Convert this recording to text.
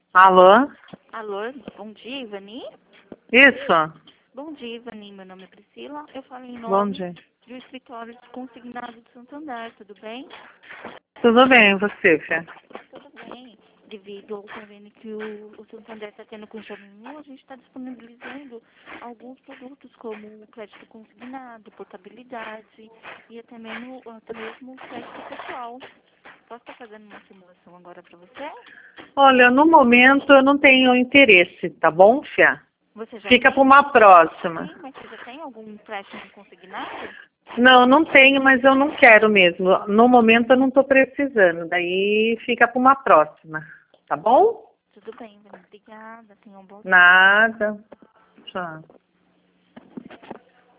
Alô? Alô, bom dia, Ivani? Isso? Bom dia, Ivani. Meu nome é Priscila. Eu falo em Bom nome dia. do escritório de consignado de Santander, tudo bem? Tudo bem, e você, Fê? Tudo bem. Devido ao convênio que o Santander está tendo com o Jovem, a gente está disponibilizando alguns produtos como o crédito consignado, portabilidade e até mesmo o crédito pessoal. Posso estar fazendo uma simulação agora para você? Olha, no momento eu não tenho interesse, tá bom, Fê? Você já Fica tem? para uma próxima. Sim, mas você já tem algum empréstimo consignado? Não, não tenho, mas eu não quero mesmo. No momento eu não estou precisando, daí fica para uma próxima, tá bom? Tudo bem, Ivani. Obrigada. Tenha um bom dia. Nada. Tchau.